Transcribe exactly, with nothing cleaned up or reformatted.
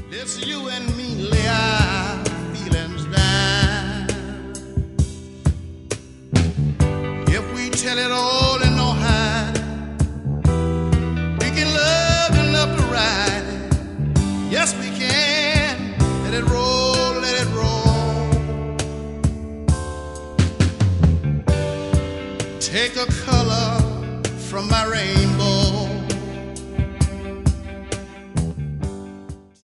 It's you and me lay our feelings down. If we tell it all in no hide, we can love and love to ride it. Yes, we can. Let it roll, let it roll. Take a color from my rainbow.